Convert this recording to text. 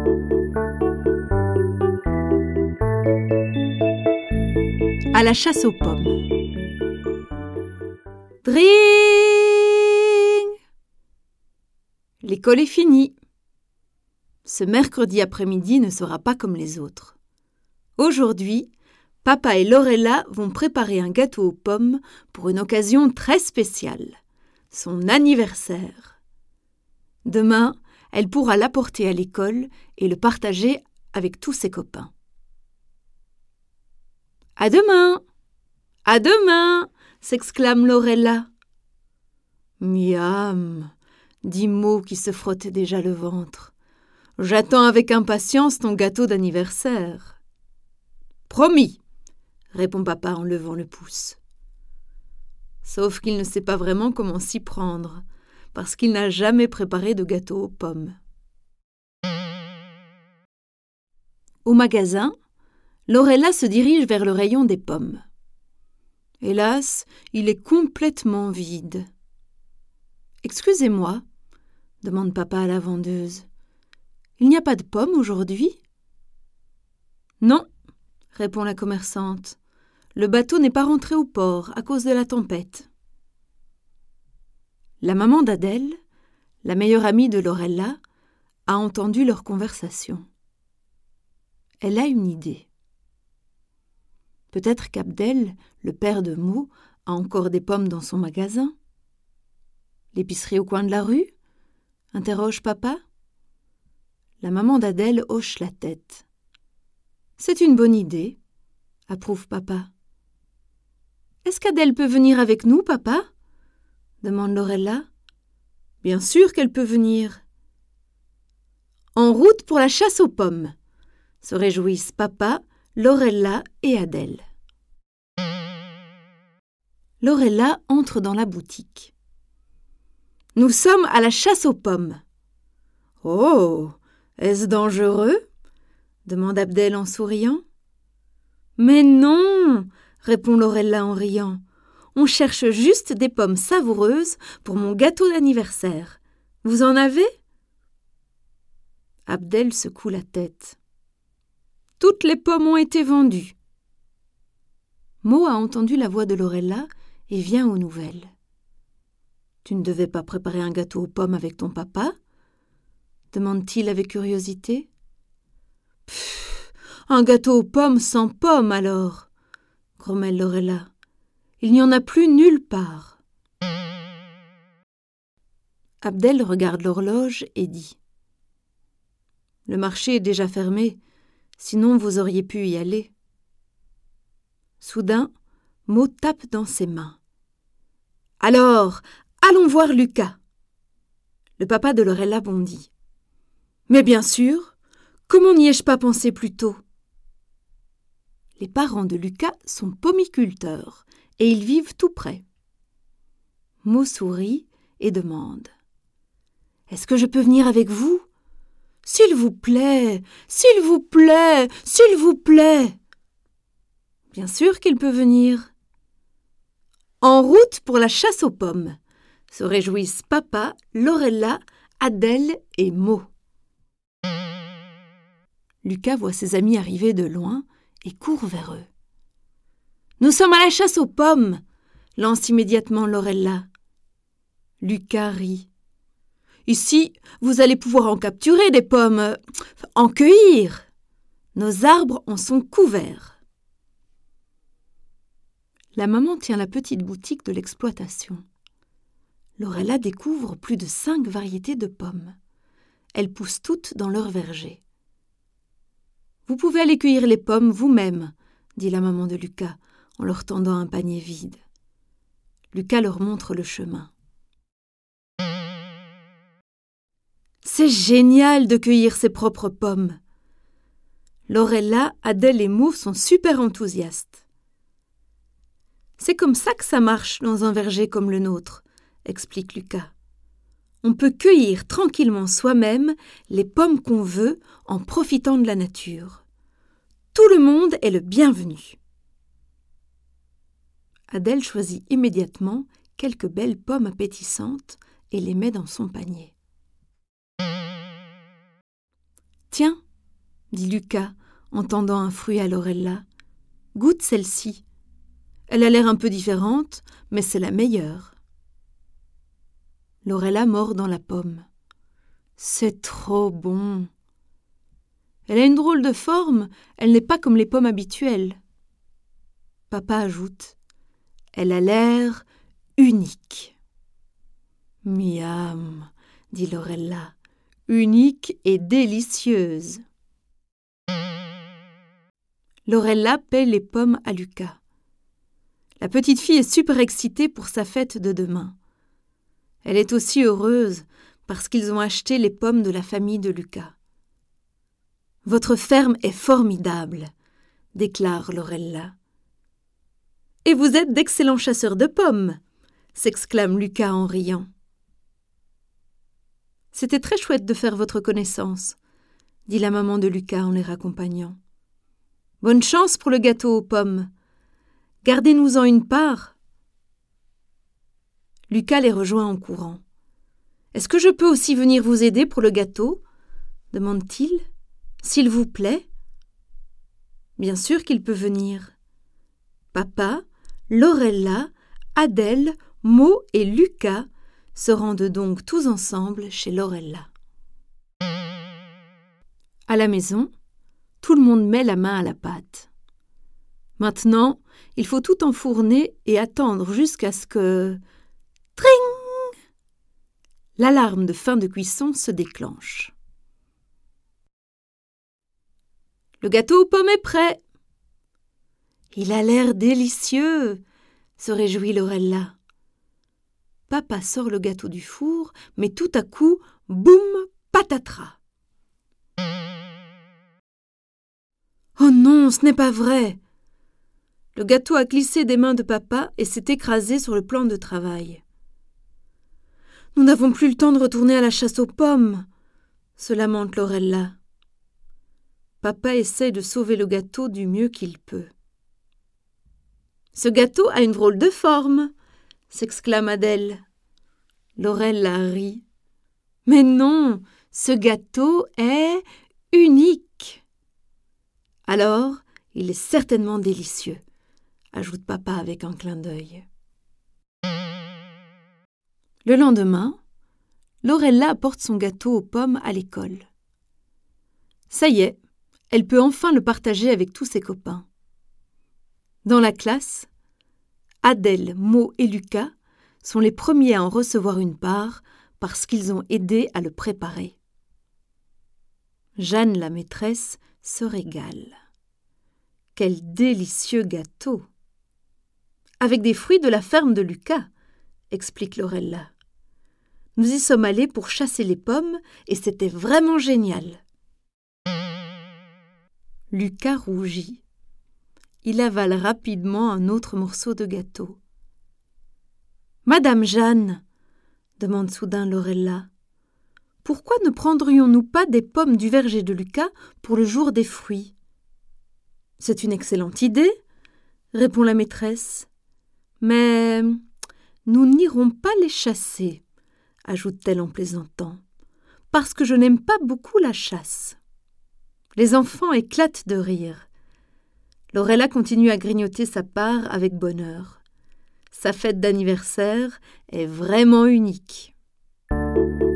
À la chasse aux pommes. Dring! L'école est finie. Ce mercredi après-midi ne sera pas comme les autres. Aujourd'hui, Papa et Lorella vont préparer un gâteau aux pommes pour une occasion très spéciale, son anniversaire. Demain, elle pourra l'apporter à l'école et le partager avec tous ses copains. « À demain! À demain !» s'exclame Lorella. « Miam !» dit Mo qui se frottait déjà le ventre. « J'attends avec impatience ton gâteau d'anniversaire. »« Promis !» répond papa en levant le pouce. Sauf qu'il ne sait pas vraiment comment s'y prendre, parce qu'il n'a jamais préparé de gâteau aux pommes. Au magasin, Lorella se dirige vers le rayon des pommes. Hélas, il est complètement vide. « Excusez-moi » demande papa à la vendeuse. « Il n'y a pas de pommes aujourd'hui ?»« Non » répond la commerçante. « Le bateau n'est pas rentré au port à cause de la tempête. » La maman d'Adèle, la meilleure amie de Lorella, a entendu leur conversation. Elle a une idée. Peut-être qu'Abdel, le père de Mo, a encore des pommes dans son magasin. L'épicerie au coin de la rue ? Interroge papa. La maman d'Adèle hoche la tête. C'est une bonne idée, approuve papa. Est-ce qu'Adèle peut venir avec nous, papa ? Demande Lorella. Bien sûr qu'elle peut venir. En route pour la chasse aux pommes, se réjouissent papa, Lorella et Adèle. Lorella entre dans la boutique. « Nous sommes à la chasse aux pommes. »« Oh, est-ce dangereux ?» demande Abdel en souriant. « Mais non !» répond Lorella en riant. « On cherche juste des pommes savoureuses pour mon gâteau d'anniversaire. Vous en avez ?» Abdel secoue la tête. « Toutes les pommes ont été vendues. » Mo a entendu la voix de Lorella et vient aux nouvelles. « Tu ne devais pas préparer un gâteau aux pommes avec ton papa ?» demande-t-il avec curiosité. « Pfff, un gâteau aux pommes sans pommes alors !» grommelle Lorella. « Il n'y en a plus nulle part. » Abdel regarde l'horloge et dit « Le marché est déjà fermé, sinon vous auriez pu y aller. » Soudain, Mo tape dans ses mains. « Alors, allons voir Lucas !» Le papa de Lorella bondit. « Mais bien sûr, comment n'y ai-je pas pensé plus tôt ?» Les parents de Lucas sont pommiculteurs et ils vivent tout près. Mo sourit et demande « Est-ce que je peux venir avec vous ? S'il vous plaît, s'il vous plaît, s'il vous plaît !» Bien sûr qu'il peut venir. En route pour la chasse aux pommes, se réjouissent papa, Lorella, Adèle et Mo. Lucas voit ses amis arriver de loin et court vers eux. « Nous sommes à la chasse aux pommes !» lance immédiatement Lorella. Lucas rit. « Ici, vous allez pouvoir en capturer des pommes, en cueillir. Nos arbres en sont couverts. » La maman tient la petite boutique de l'exploitation. Lorella découvre plus de 5 variétés de pommes. Elles poussent toutes dans leur verger. « Vous pouvez aller cueillir les pommes vous-même, » dit la maman de Lucas en leur tendant un panier vide. Lucas leur montre le chemin. C'est génial de cueillir ses propres pommes. Lorella, Adèle et Mo sont super enthousiastes. C'est comme ça que ça marche dans un verger comme le nôtre, explique Lucas. On peut cueillir tranquillement soi-même les pommes qu'on veut en profitant de la nature. Tout le monde est le bienvenu. Adèle choisit immédiatement quelques belles pommes appétissantes et les met dans son panier. Tiens, dit Lucas en tendant un fruit à Laurella. Goûte celle-ci. Elle a l'air un peu différente, mais c'est la meilleure. Laurella mord dans la pomme. C'est trop bon. Elle a une drôle de forme, elle n'est pas comme les pommes habituelles. Papa ajoute. Elle a l'air unique. Miam, dit Laurella. Unique et délicieuse. Laurella paie les pommes à Lucas. La petite fille est super excitée pour sa fête de demain. Elle est aussi heureuse parce qu'ils ont acheté les pommes de la famille de Lucas. « Votre ferme est formidable », déclare Laurella. « Et vous êtes d'excellents chasseurs de pommes », s'exclame Lucas en riant. « C'était très chouette de faire votre connaissance », dit la maman de Lucas en les raccompagnant. « Bonne chance pour le gâteau aux pommes. Gardez-nous-en une part. » Lucas les rejoint en courant. « Est-ce que je peux aussi venir vous aider pour le gâteau ?» demande-t-il. « S'il vous plaît ?» Bien sûr qu'il peut venir. Papa, Laurella, Adèle, Mo et Lucas se rendent donc tous ensemble chez Laurella. À la maison, tout le monde met la main à la pâte. Maintenant, il faut tout enfourner et attendre jusqu'à ce que... Tring! L'alarme de fin de cuisson se déclenche. Le gâteau aux pommes est prêt. Il a l'air délicieux, se réjouit Laurella. Papa sort le gâteau du four, mais tout à coup, boum, patatras. Oh non, ce n'est pas vrai. Le gâteau a glissé des mains de papa et s'est écrasé sur le plan de travail. Nous n'avons plus le temps de retourner à la chasse aux pommes, se lamente Laurella. Papa essaie de sauver le gâteau du mieux qu'il peut. Ce gâteau a une drôle de forme, s'exclame Adèle. Laurella rit. Mais non, ce gâteau est unique. Alors, il est certainement délicieux, ajoute papa avec un clin d'œil. Le lendemain, Laurella apporte son gâteau aux pommes à l'école. Ça y est, elle peut enfin le partager avec tous ses copains. Dans la classe, Adèle, Mo et Lucas sont les premiers à en recevoir une part parce qu'ils ont aidé à le préparer. Jeanne, la maîtresse, se régale. Quel délicieux gâteau! Avec des fruits de la ferme de Lucas, explique Laurella. Nous y sommes allés pour chasser les pommes et c'était vraiment génial. Lucas rougit. Il avale rapidement un autre morceau de gâteau. « Madame Jeanne, » demande soudain Laurella, « pourquoi ne prendrions-nous pas des pommes du verger de Lucas pour le jour des fruits ?»« C'est une excellente idée, » répond la maîtresse. « Mais nous n'irons pas les chasser, » ajoute-t-elle en plaisantant, « parce que je n'aime pas beaucoup la chasse. » Les enfants éclatent de rire. Laurella continue à grignoter sa part avec bonheur. Sa fête d'anniversaire est vraiment unique.